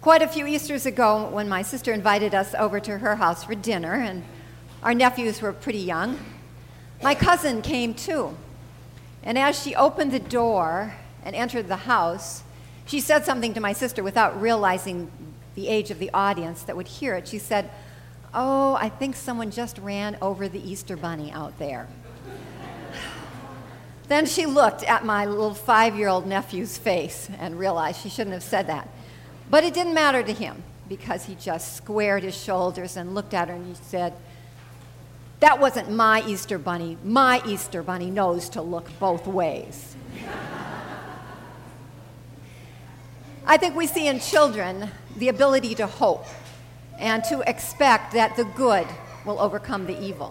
Quite a few Easters ago, when my sister invited us over to her house for dinner, and our nephews were pretty young, my cousin came too. And as she opened the door and entered the house, she said something to my sister without realizing the age of the audience that would hear it. She said, "Oh, I think someone just ran over the Easter bunny out there." Then she looked at my little 5-year-old nephew's face and realized she shouldn't have said that. But it didn't matter to him because he just squared his shoulders and looked at her and he said, "That wasn't my Easter bunny. My Easter bunny knows to look both ways." I think we see in children the ability to hope and to expect that the good will overcome the evil.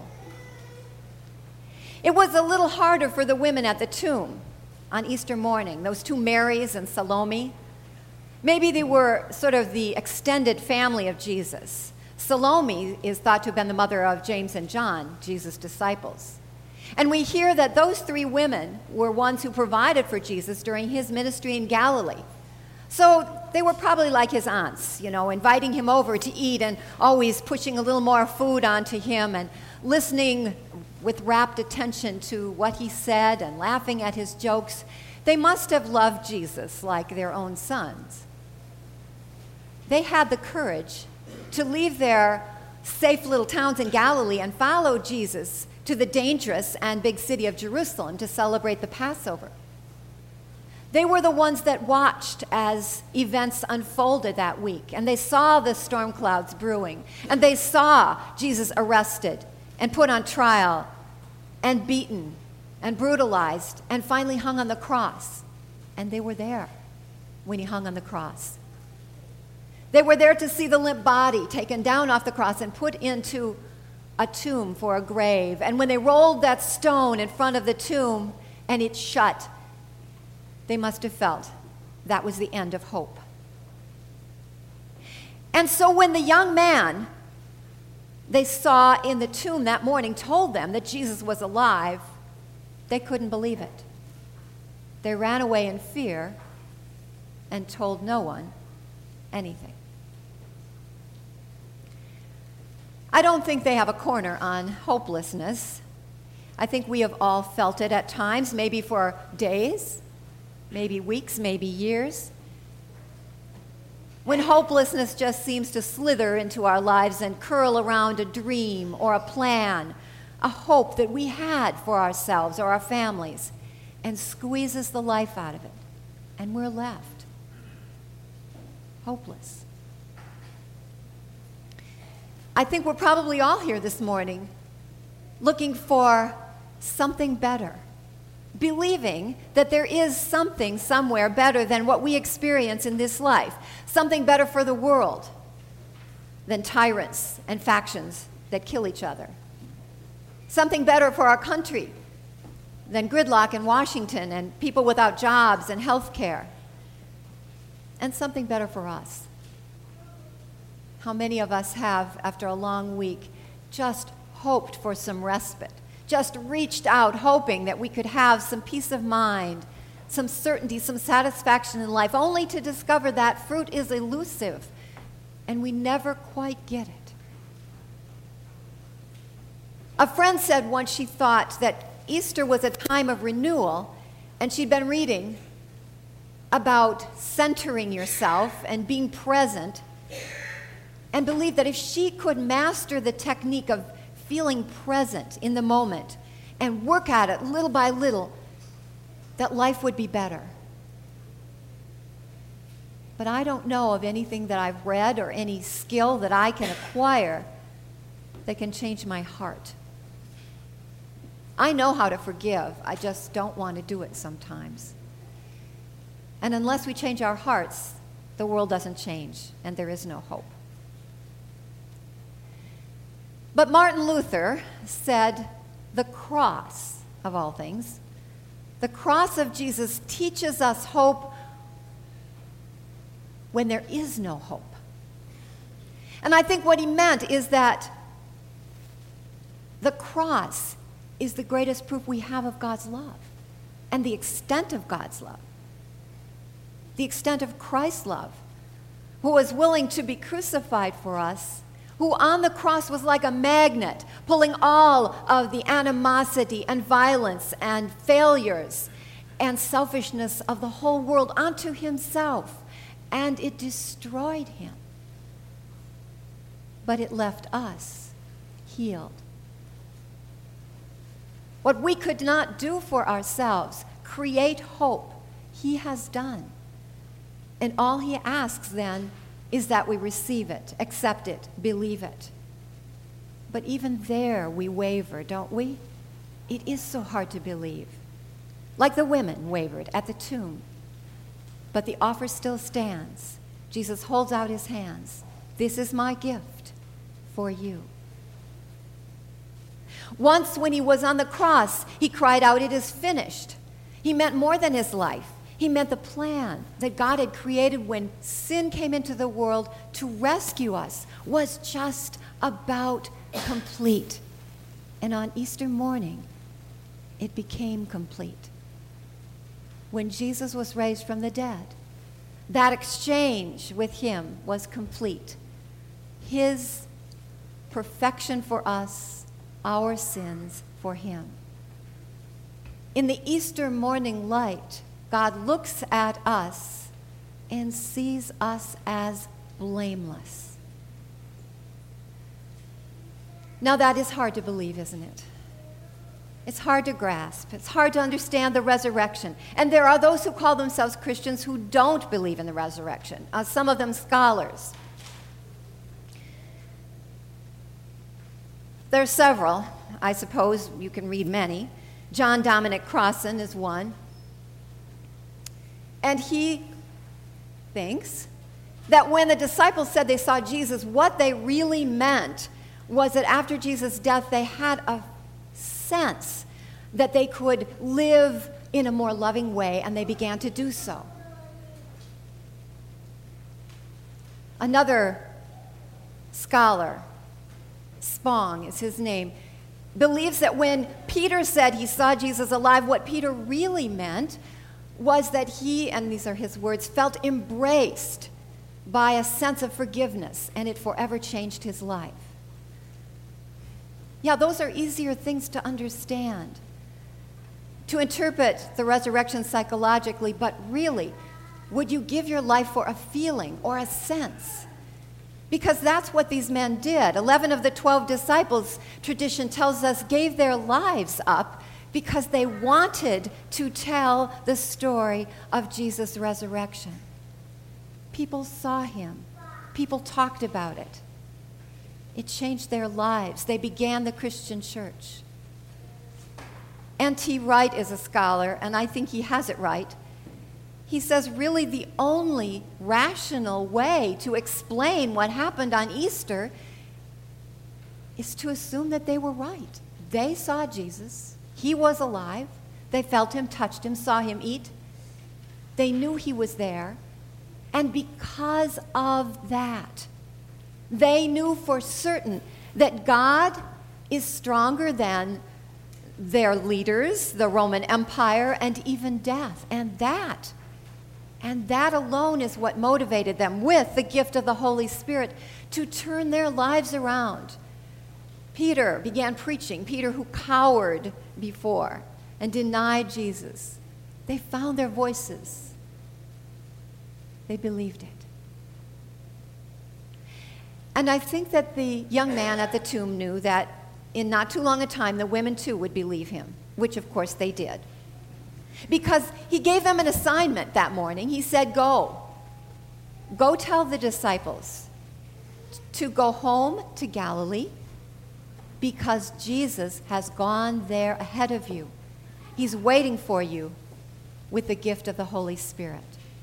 It was a little harder for the women at the tomb on Easter morning, those two Marys and Salome. Maybe they were sort of the extended family of Jesus. Salome is thought to have been the mother of James and John, Jesus' disciples. And we hear that those three women were ones who provided for Jesus during his ministry in Galilee. So they were probably like his aunts, inviting him over to eat and always pushing a little more food onto him and listening with rapt attention to what he said and laughing at his jokes. They must have loved Jesus like their own sons. They had the courage to leave their safe little towns in Galilee and follow Jesus to the dangerous and big city of Jerusalem to celebrate the Passover. They were the ones that watched as events unfolded that week, and they saw the storm clouds brewing, and they saw Jesus arrested and put on trial and beaten and brutalized and finally hung on the cross. And they were there when he hung on the cross. They were there to see the limp body taken down off the cross and put into a tomb for a grave. And when they rolled that stone in front of the tomb and it shut, they must have felt that was the end of hope. And so when the young man they saw in the tomb that morning told them that Jesus was alive, they couldn't believe it. They ran away in fear and told no one anything. I don't think they have a corner on hopelessness. I think we have all felt it at times, maybe for days, maybe weeks, maybe years. When hopelessness just seems to slither into our lives and curl around a dream or a plan, a hope that we had for ourselves or our families, and squeezes the life out of it, and we're left hopeless. I think we're probably all here this morning looking for something better, believing that there is something somewhere better than what we experience in this life, something better for the world than tyrants and factions that kill each other, something better for our country than gridlock in Washington and people without jobs and health care, and something better for us. How many of us have, after a long week, just hoped for some respite, just reached out hoping that we could have some peace of mind, some certainty, some satisfaction in life, only to discover that fruit is elusive and we never quite get it. A friend said once she thought that Easter was a time of renewal, and she'd been reading about centering yourself and being present, and believed that if she could master the technique of feeling present in the moment and work at it little by little, that life would be better. But I don't know of anything that I've read or any skill that I can acquire that can change my heart. I know how to forgive. I just don't want to do it sometimes. And unless we change our hearts, the world doesn't change, and there is no hope. But Martin Luther said, the cross, of all things, the cross of Jesus teaches us hope when there is no hope. And I think what he meant is that the cross is the greatest proof we have of God's love and the extent of God's love, the extent of Christ's love. who was willing to be crucified for us, who on the cross was like a magnet, pulling all of the animosity and violence and failures and selfishness of the whole world onto himself, and it destroyed him. But it left us healed. What we could not do for ourselves, create hope, he has done. And all he asks then is that we receive it, accept it, believe it. But even there we waver, don't we? It is so hard to believe. Like the women wavered at the tomb. But the offer still stands. Jesus holds out his hands. This is my gift for you. Once when he was on the cross, he cried out, "It is finished." He meant more than his life. He meant the plan that God had created when sin came into the world to rescue us was just about complete. And on Easter morning, it became complete. When Jesus was raised from the dead, that exchange with him was complete. His perfection for us, our sins for him. In the Easter morning light, God looks at us and sees us as blameless. Now that is hard to believe, isn't it? It's hard to grasp. It's hard to understand the resurrection. And there are those who call themselves Christians who don't believe in the resurrection, some of them scholars. There are several. I suppose you can read many. John Dominic Crossan is one. And he thinks that when the disciples said they saw Jesus, what they really meant was that after Jesus' death, they had a sense that they could live in a more loving way, and they began to do so. Another scholar, Spong is his name, believes that when Peter said he saw Jesus alive, what Peter really meant was that he, and these are his words, felt embraced by a sense of forgiveness, and it forever changed his life. Yeah, those are easier things to understand, to interpret the resurrection psychologically, but really, would you give your life for a feeling or a sense? Because that's what these men did. 11 of the 12 disciples, tradition tells us, gave their lives up because they wanted to tell the story of Jesus' resurrection. People saw him. People talked about it. It changed their lives. They began the Christian church. N.T. Wright is a scholar, and I think he has it right. He says really the only rational way to explain what happened on Easter is to assume that they were right. They saw Jesus. He was alive. They felt him, touched him, saw him eat. They knew he was there. And because of that, they knew for certain that God is stronger than their leaders, the Roman Empire, and even death. And that alone is what motivated them, with the gift of the Holy Spirit, to turn their lives around. Peter began preaching, Peter who cowered before and denied Jesus. They found their voices. They believed it. And I think that the young man at the tomb knew that in not too long a time, the women too would believe him, which of course they did. Because he gave them an assignment that morning. He said, go tell the disciples to go home to Galilee because Jesus has gone there ahead of you. He's waiting for you with the gift of the Holy Spirit.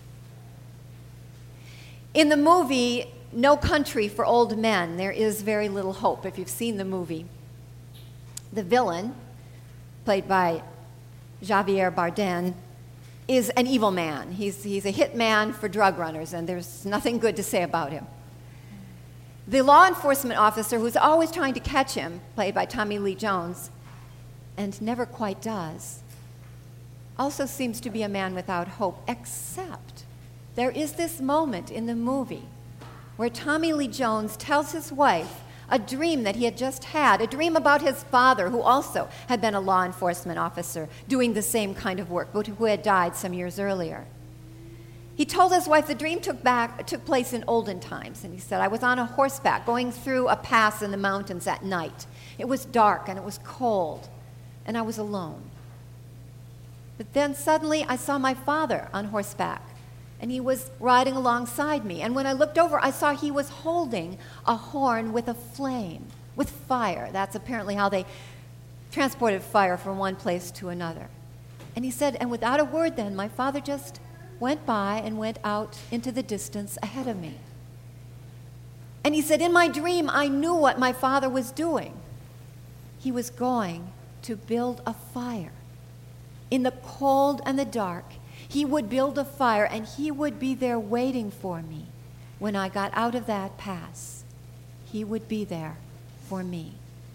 In the movie No Country for Old Men, there is very little hope, if you've seen the movie. The villain, played by Javier Bardem, is an evil man. He's a hitman for drug runners, and there's nothing good to say about him. The law enforcement officer who's always trying to catch him, played by Tommy Lee Jones, and never quite does, also seems to be a man without hope, except there is this moment in the movie where Tommy Lee Jones tells his wife a dream that he had just had, a dream about his father, who also had been a law enforcement officer doing the same kind of work, but who had died some years earlier. He told his wife the dream took place in olden times, and he said, I was on a horseback going through a pass in the mountains at night. It was dark and it was cold, and I was alone. But then suddenly I saw my father on horseback, and he was riding alongside me. And when I looked over, I saw he was holding a horn with a flame, with fire. That's apparently how they transported fire from one place to another. And he said, and without a word then, my father just went by and went out into the distance ahead of me. And he said, in my dream, I knew what my father was doing. He was going to build a fire. In the cold and the dark, he would build a fire, and he would be there waiting for me when I got out of that pass. He would be there for me.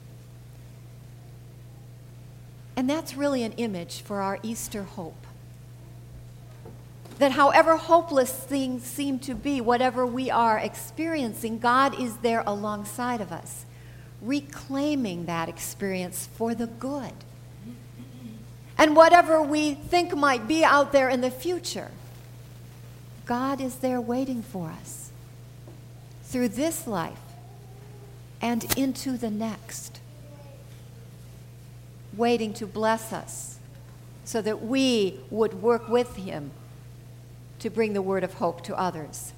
And that's really an image for our Easter hope. That however hopeless things seem to be, whatever we are experiencing, God is there alongside of us, reclaiming that experience for the good. And whatever we think might be out there in the future, God is there waiting for us through this life and into the next, waiting to bless us so that we would work with him to bring the word of hope to others.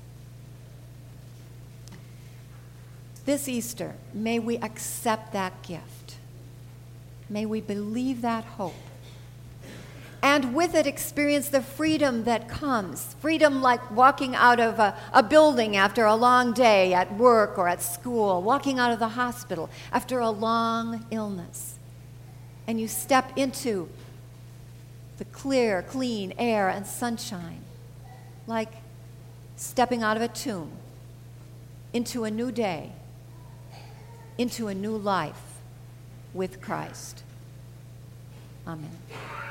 This Easter, may we accept that gift. May we believe that hope. And with it experience the freedom that comes. Freedom like walking out of a building after a long day at work or at school, walking out of the hospital after a long illness. And you step into the clear, clean air and sunshine, like stepping out of a tomb into a new day, into a new life with Christ. Amen.